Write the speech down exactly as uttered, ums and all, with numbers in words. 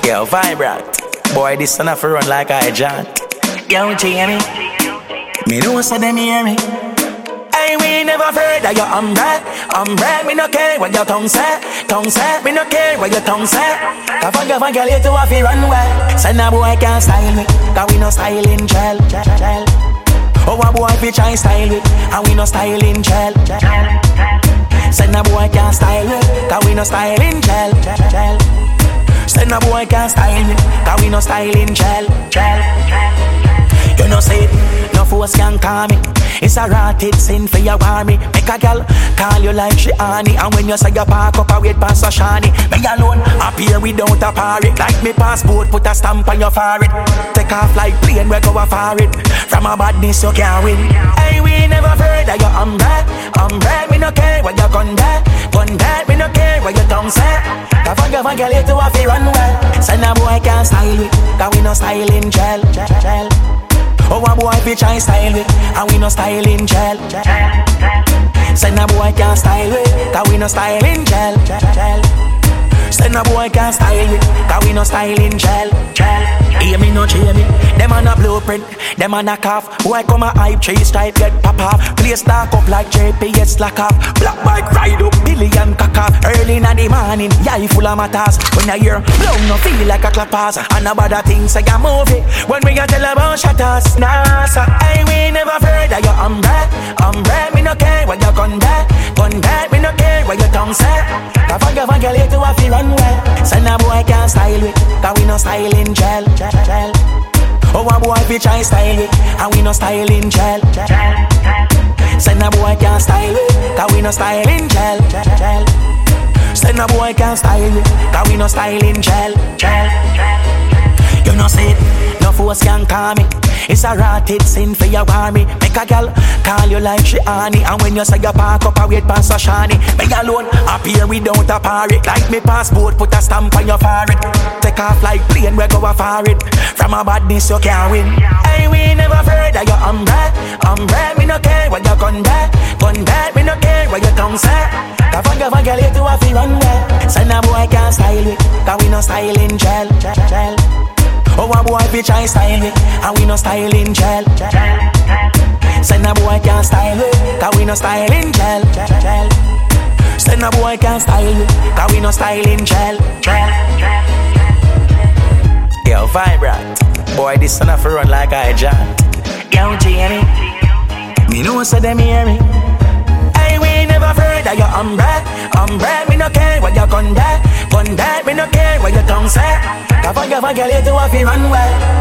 Yo, vibrant. Boy, this son of a run like I John. Yo, Jamie. Me know so them hear me. Hey, we never afraid that you're umbrella. Umbrella, me no care what your tongue say. Tongue say, me no care what your tongue say. Cause fuck, fuck, you little off you run well. Send a boy can't style me. Cause we no style in jail. Oh, a boy fi try style me. And we no style in jail. Send a boy can't style me. Cause we no style in jail. Send a boy can't style me. Cause we no style in jail. You know say it, no force can call me. It's a rotted sin for your army. Make a girl call you like she honey. And when you say you park up, I wait past a shiny. Me alone, appear without a parry. Like me passport, put a stamp on your forehead. Take off like plane, we go far it. From a badness you can't win. Hey, we never afraid that you're umbrella. Umbrella, me no care what you gun there. Gun there, me no care what your tongue say. Cause fuck you, fuck you, little off you run well. Send a boy can't style it. Cause we no style in jail. Oh, a boy fi try style it, and we no style in jail. Send a boy can't style it, cause we no style in jail. Send a boy can't style it, cause we no style in jail. Hear me, no cheer me. Them on a blueprint, them on a cough. Boy come a hype, three stripe get pop off. Play stack up like J P S slack off. Black bike ride up, billion cock off. Early in the morning, yeah, full of matters. When I hear blow, no feel like a clappers. And about the things I got movie. When we got tell about shatters, nah, so I we never afraid that you're umbrella. Umbrella, me no care what you gun there. Gun there, me no care what your tongue say. Cause fuck you, fuck you, little what feel run well. Send a boy can't style it, cause we no style in jail. Oh, a boy fi try style it, and we no style in jail. Send a boy can't style it, cause we no style in jail. Send a boy can't style it, cause we no style in jail. You know say it, no force can call me. It's a rotted sin for your army. Make a girl call you like she honey. And when you say you park up, I wait past a shiny. Me alone, appear without a parry. Like me passport, put a stamp on your forehead. Take off like plane, we go far it. From a badness you can't win. Hey, we never afraid that you're umbrella. Umbrella, me no care what you gun there. Gun there, me no care what your tongue say. Cause fuck you, fuck you, little off you run well. Send a boy can't style it, cause we no style in jail. Oh, a boy fi try style it, and we no style in jail. Send a boy can't style it, cause we no style in jail. Send a boy can't style it, cause we no style in jail. Yo, vibrant. Boy, this son of a run like I John. Yo, Jamie. Me know so them hear me. Hey, we never afraid that you're umbrella. Umbrella, me no care what you gun there. Gun there, me no care what your tongue say. Cause fuck you, fuck you, little off you run well.